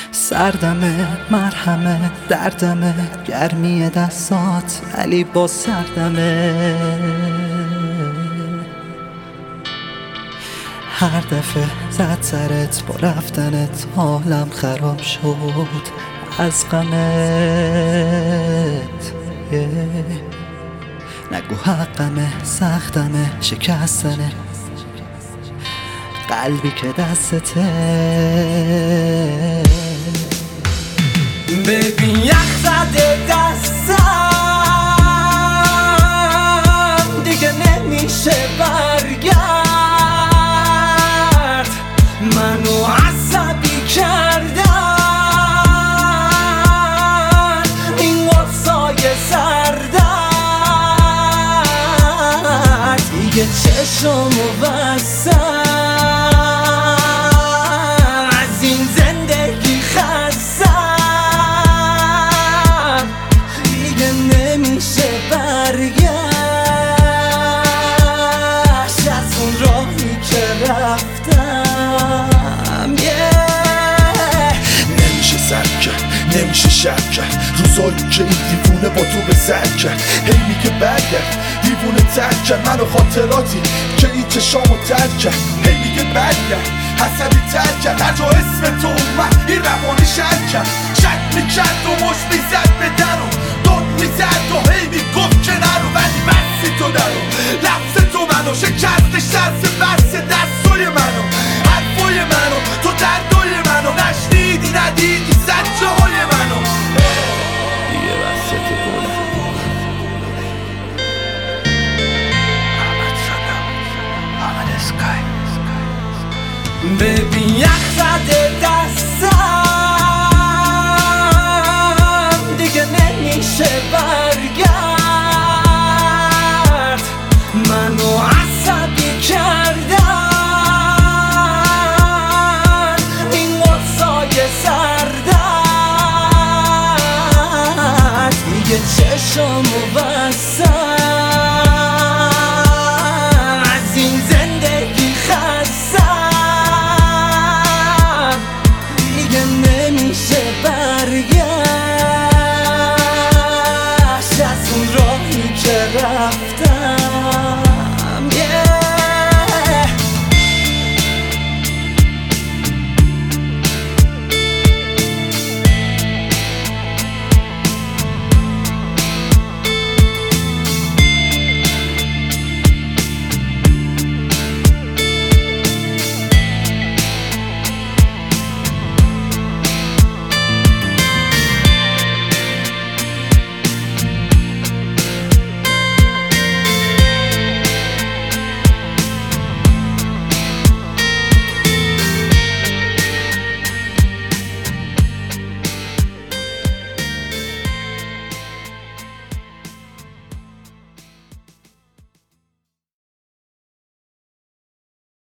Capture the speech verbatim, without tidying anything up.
سردمه مرهمه دردمه گرمی دستات ولی با سردمه. هر دفعه زد سرت با رفتنت حالم خراب شد از غمت. yeah. نگو حقمه سختمه شکستنه قلبی که دستته. ببین یخ زده دستم دیگه نمیشه برگرد. منو عصبی کردن این واسای سردن دیگه چشمو بستم از این زندگی خستم دیگه نمیشه برگشت از اون راهی که رفتم. yeah. نمیشه سر کرد نمیشه شب کرد روزایی که این دیوونه با تو به سر کرد. هی میگه برگرد دیوونه ترک کرد منو خاطراتی که این چشامو ترک کرد. هی میگه برگرد حسدی ترک کرد هر جا اسم تو اومد این روانی شرک کرد. شک میکرد و مش میزد به درو داد میزد و هی میگفت که نرو ولی بسی تو درو لفظ تو منو شکستش دست بس دستای منو حرفای منو تو